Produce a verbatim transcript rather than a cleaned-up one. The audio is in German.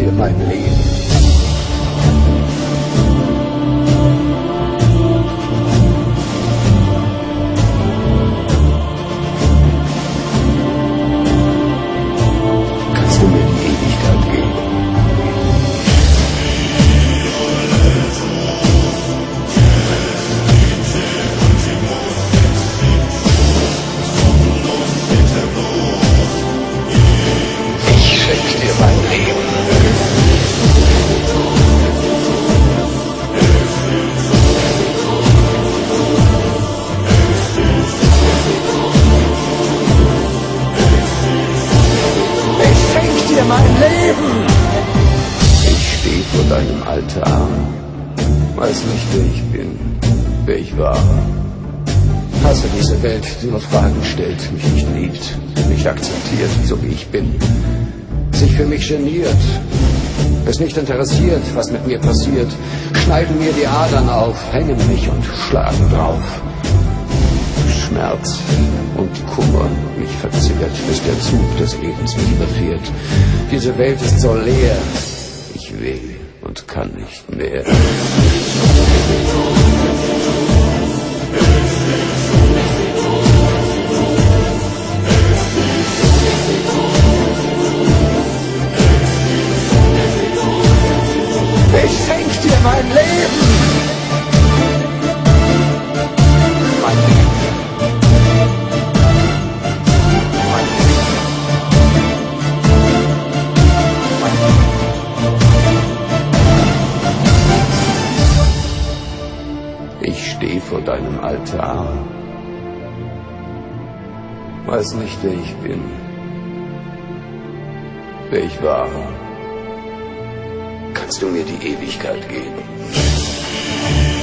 dir mein Leben. Kannst du mir die Ewigkeit geben? Ich schenke dir mein Leben. Ich schenke dir mein Leben. Ich stehe vor deinem Altar, weiß nicht, wer ich bin, wer ich war. Hasse diese Welt, die nur Fragen stellt, mich nicht liebt, nicht akzeptiert, so wie ich bin, sich für mich geniert, es nicht interessiert, was mit mir passiert, schneiden mir die Adern auf, hängen mich und schlagen drauf. Schmerz und Kummer mich verzehrt, bis der Zug des Lebens mich überfährt. Diese Welt ist so leer, ich will und kann nicht mehr. Ich schenk dir mein Leben. Mein Leben. Mein Leben. Mein Leben. Ich stehe vor deinem Altar, weiß nicht, wer ich bin, wer ich war. Kannst du mir die Ewigkeit geben?